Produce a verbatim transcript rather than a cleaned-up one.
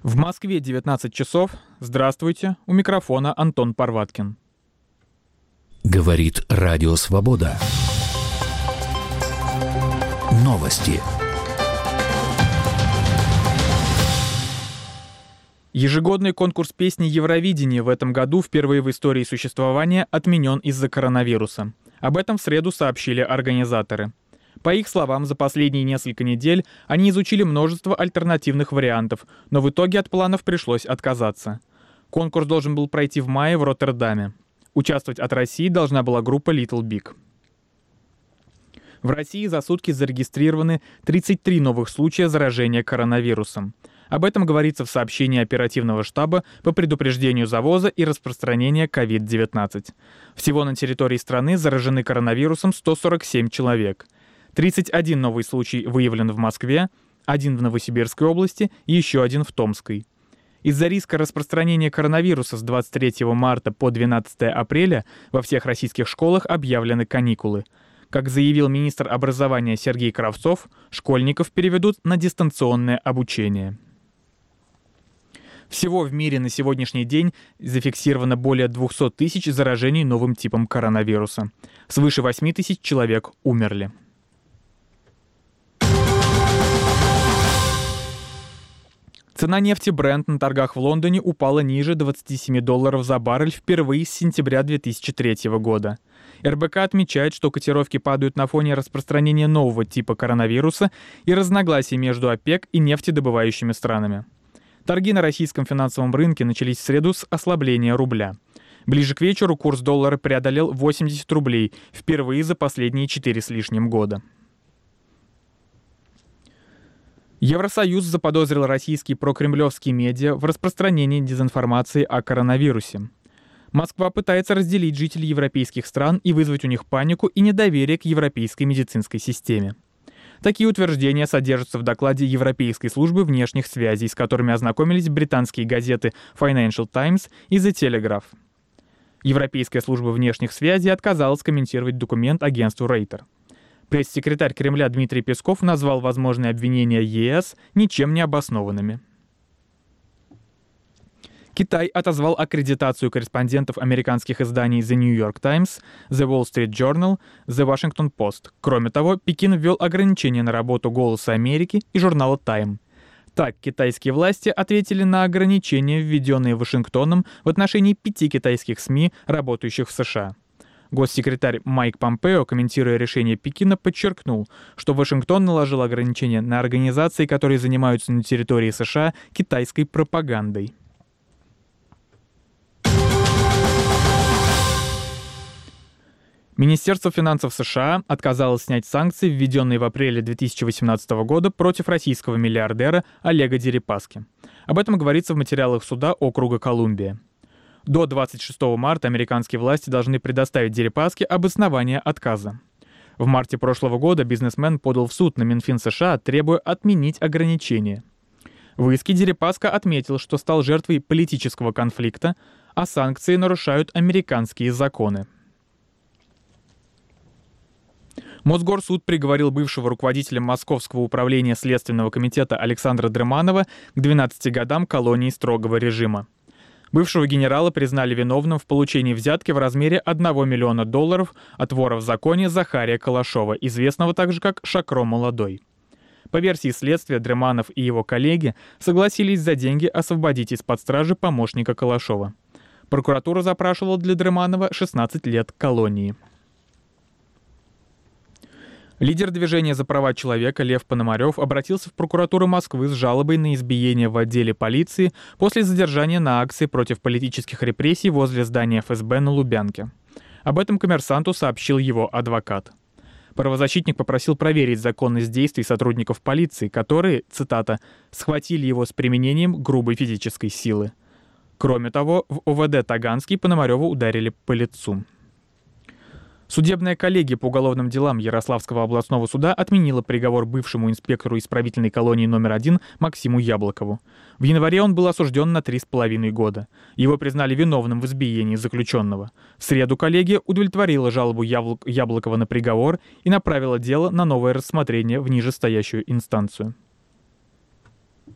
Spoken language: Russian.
В Москве девятнадцать часов. Здравствуйте. У микрофона Антон Парваткин. Говорит Радио Свобода. Новости. Ежегодный конкурс песни Евровидения в этом году впервые в истории существования отменен из-за коронавируса. Об этом в среду сообщили организаторы. По их словам, за последние несколько недель они изучили множество альтернативных вариантов, но в итоге от планов пришлось отказаться. Конкурс должен был пройти в мае в Роттердаме. Участвовать от России должна была группа Little Big. В России за сутки зарегистрированы тридцать три новых случая заражения коронавирусом. Об этом говорится в сообщении оперативного штаба по предупреждению завоза и распространения ковид девятнадцать. Всего на территории страны заражены коронавирусом сто сорок семь человек. тридцать один новый случай выявлен в Москве, один в Новосибирской области и еще один в Томской. Из-за риска распространения коронавируса с двадцать третьего марта по двенадцатого апреля во всех российских школах объявлены каникулы. Как заявил министр образования Сергей Кравцов, школьников переведут на дистанционное обучение. Всего в мире на сегодняшний день зафиксировано более двести тысяч заражений новым типом коронавируса. Свыше восемь тысяч человек умерли. Цена нефти Brent на торгах в Лондоне упала ниже двадцати семи долларов за баррель впервые с сентября две тысячи третьего года. эр бэ ка отмечает, что котировки падают на фоне распространения нового типа коронавируса и разногласий между ОПЕК и нефтедобывающими странами. Торги на российском финансовом рынке начались в среду с ослабления рубля. Ближе к вечеру курс доллара преодолел восемьдесят рублей, впервые за последние четыре с лишним года. Евросоюз заподозрил российские прокремлевские медиа в распространении дезинформации о коронавирусе. Москва пытается разделить жителей европейских стран и вызвать у них панику и недоверие к европейской медицинской системе. Такие утверждения содержатся в докладе Европейской службы внешних связей, с которыми ознакомились британские газеты Financial Times и The Telegraph. Европейская служба внешних связей отказалась комментировать документ агентству Рейтер. Пресс-секретарь Кремля Дмитрий Песков назвал возможные обвинения е эс ничем не обоснованными. Китай отозвал аккредитацию корреспондентов американских изданий The New York Times, The Wall Street Journal, The Washington Post. Кроме того, Пекин ввел ограничения на работу «Голоса Америки» и журнала Time. Так, китайские власти ответили на ограничения, введенные Вашингтоном в отношении пяти китайских СМИ, работающих в США. Госсекретарь Майк Помпео, комментируя решение Пекина, подчеркнул, что Вашингтон наложил ограничения на организации, которые занимаются на территории США китайской пропагандой. Министерство финансов США отказалось снять санкции, введенные в апреле две тысячи восемнадцатого года против российского миллиардера Олега Дерипаски. Об этом говорится в материалах суда округа Колумбия. До двадцать шестого марта американские власти должны предоставить Дерипаске обоснование отказа. В марте прошлого года бизнесмен подал в суд на Минфин США, требуя отменить ограничения. В иске Дерипаска отметил, что стал жертвой политического конфликта, а санкции нарушают американские законы. Мосгорсуд приговорил бывшего руководителя Московского управления Следственного комитета Александра Дрыманова к двенадцати годам колонии строгого режима. Бывшего генерала признали виновным в получении взятки в размере одного миллиона долларов от вора в законе Захария Калашова, известного также как Шакро Молодой. По версии следствия, Дрыманов и его коллеги согласились за деньги освободить из-под стражи помощника Калашова. Прокуратура запрашивала для Дрыманова шестнадцать лет колонии. Лидер движения за права человека Лев Пономарев обратился в прокуратуру Москвы с жалобой на избиение в отделе полиции после задержания на акции против политических репрессий возле здания эф эс бэ на Лубянке. Об этом «Коммерсанту» сообщил его адвокат. Правозащитник попросил проверить законность действий сотрудников полиции, которые, цитата, «схватили его с применением грубой физической силы». Кроме того, в о вэ дэ Таганский Пономарева ударили по лицу. Судебная коллегия по уголовным делам Ярославского областного суда отменила приговор бывшему инспектору исправительной колонии номер один Максиму Яблокову. В январе он был осужден на три с половиной года. Его признали виновным в избиении заключенного. В среду коллегия удовлетворила жалобу Яблокова на приговор и направила дело на новое рассмотрение в нижестоящую инстанцию.